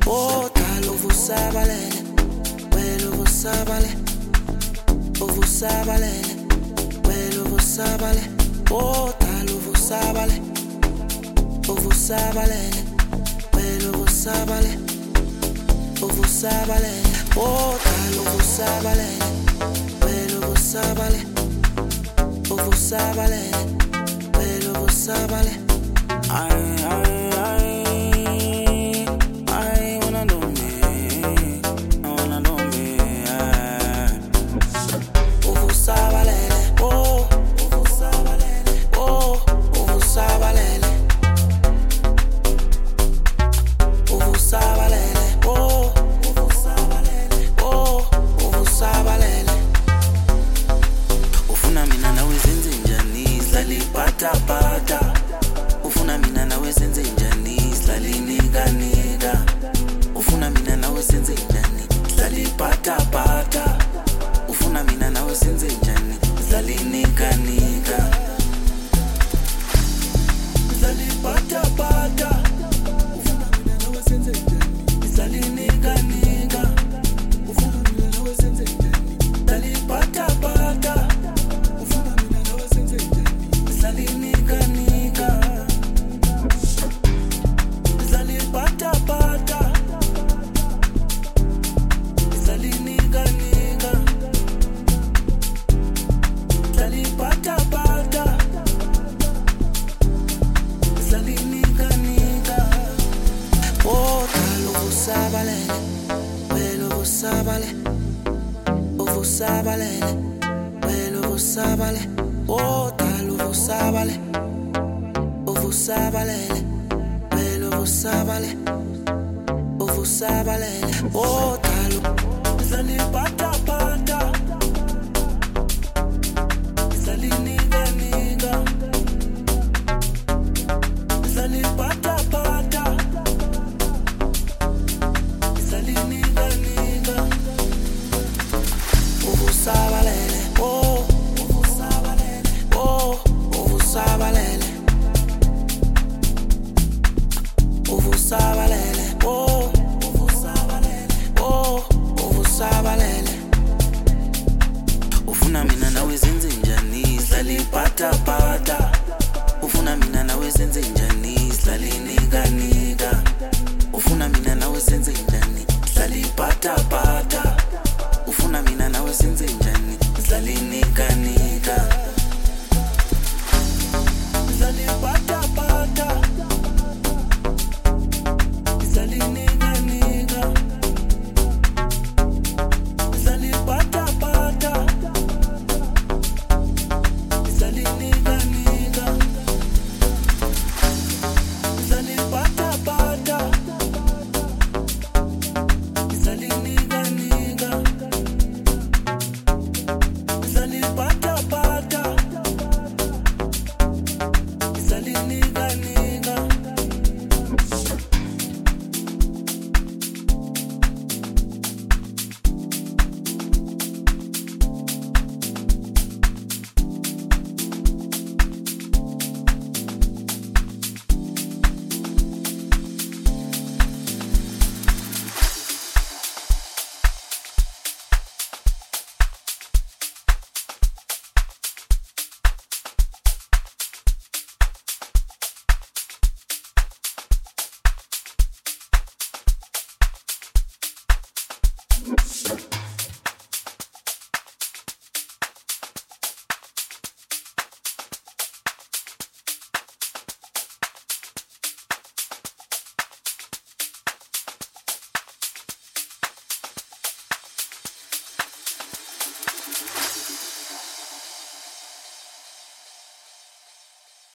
Oh, dala uvusabalele, wena uvusabale, uvusabalele, wena uvusabale. Oh, dala uvusabale, uvusabalele, wena uvusabale, uvusabalele. Oh, dala uvusabalele, wena uvusabale, uvusabalele, wena uvusabale. Ufuna mina nawe senze njani sihlale nika nika. Ufuna mina nawe senze njani sihlale pata pata. Ufuna mina nawe senze njani sihlale nika nika. Sihlale pata pata. Ufuna mina nawe senze njani sihlale nika nika. Ufuna mina nawe senze njani sihlale pata pata. Ufuna mina nawe senze njani sihlale nika nika. Pata pata, sali nika nika, sali pata pata, sali nika nika. Oh, dala uvusabalele, wena uvusabale, uvusabalele, wena uvusabale. Oh, dala uvusabale, uvusabalele, wena uvusabale. Uvusabalele, oh dala sali pata pata, sali nika nika, sali pata pata, sali nika nika. Uvusabalele, oh uvusabalele, oh uvusabalele, uvusabalele, oh uvusabalele. Ufuna mina nawe senze njani sihlale pata pata. Ufuna mina nawe senze njani sihlale nika nika. Ufuna mina nawe senze njani sihlale pata pata. Ufuna mina nawe senze njani